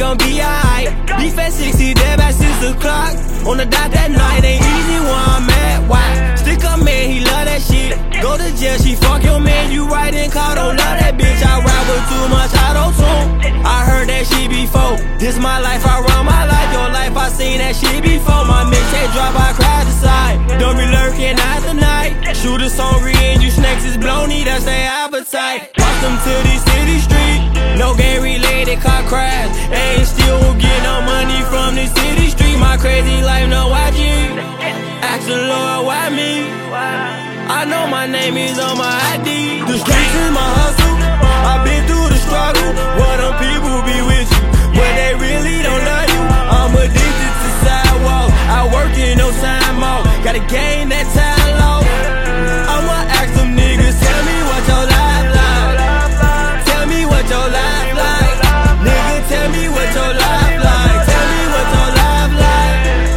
gon' be alright. Beef at 60, dead by 6 o'clock. On the dot that night, ain't easy where I'm at. Why? Stick up man, he love that shit. Go to jail, she fuck your man. You right in car, don't love that bitch. I ride with too much auto-tune. I heard that shit before. This my life, I run my life. Your life, I seen that shit before. My mixtape drop, I cried aside. Don't be lurking at the night. Shooters hungry and you snakes is blowny, that's their appetite. Watch them to the city street. No game related car crash. Ain't still get no money from the city street. My crazy life, no YG. Ask the Lord, why me? I know my name is on my ID. The streets is my hustle. I've been through the struggle. What them people be with you, but they really don't love you. I'm addicted to sidewalk. I work in no time off. Gotta gain that time low. I'ma ask them niggas, tell me what your life like. Tell me what your life like. Nigga, tell me what your life like. Tell me what your life like.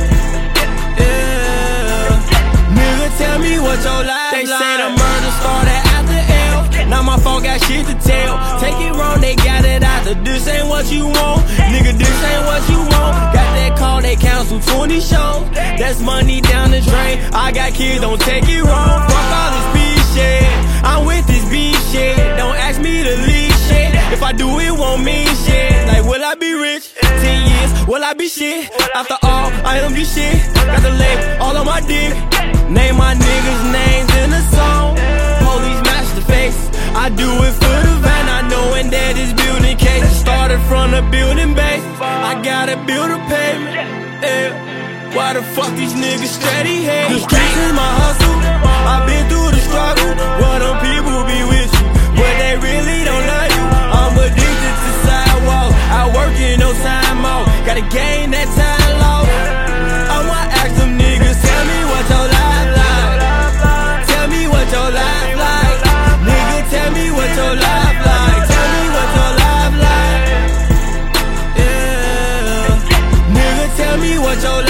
Yeah. Nigga, tell me what your life like. They say the murder started after L. Now my phone got shit to tell. Take it wrong, they got it after. This ain't what you want. Nigga, this ain't what you want. Got that call, they cancel 20 shows. That's money down the drain. I got kids, don't take it wrong. Fuck all this beef shit. I'm with this beef shit. Don't ask me to leave shit. If I do it, won't mean shit. Like, will I be rich? 10 years, will I be shit? After all, I am this shit. Got the leg all on my dick. Name my niggas' names in the song. Police match the face. I do it for the van. I know when that is building case. Started from the building base. I gotta build a pavement. Yeah. Why the fuck these niggas steady hate? The streets is my hustle. I've been through the struggle. What them people be with you, but they really don't love you. I'm addicted to sidewalk. I work in no time off. Gotta gain that time low. I'ma ask them niggas, tell me what your life like. Tell me what your life like. Nigga, tell me what your life like. Tell me what your life like. Yeah. Nigga, tell me what your life like.